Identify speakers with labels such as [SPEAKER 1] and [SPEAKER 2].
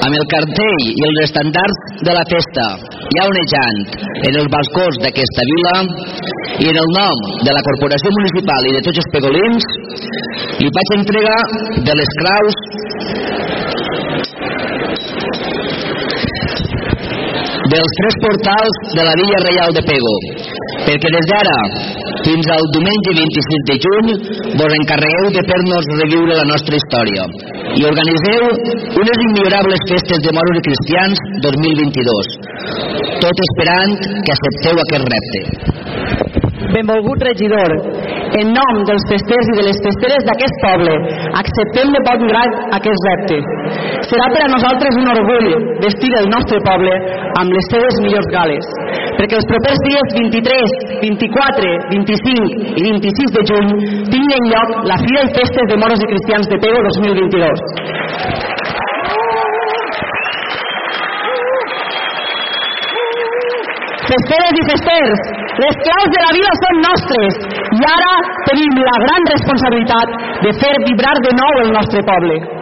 [SPEAKER 1] amb el cartell i els estandards de la festa ja onejant en els balcons d'aquesta vila, i en el nom de la Corporació Municipal i de tots els pegolins li faig entrega de les claus dels 3 portals de la Villa Reial de Pego, perquè des d'ara fins al diumenge 26 de juny vos encarregueu de fer-nos reviure la nostra història i organitzeu unes immillorables festes de moros i cristians 2022, tot esperant que accepteu aquest repte.
[SPEAKER 2] Benvolgut regidor, en nom dels festers i de les festeres d'aquest poble, acceptem de bon grat aquest repte. Serà per a nosaltres un orgull vestir el nostre poble amb les seves millors gales, perquè els propers dies 23, 24, 25 i 26 de juny tinguin lloc la Fira i Festes de Moros i Cristians de Pego 2022. Festeres i festers, les claus de la vila són nostres i ara tenim la gran responsabilitat de fer vibrar de nou el nostre poble.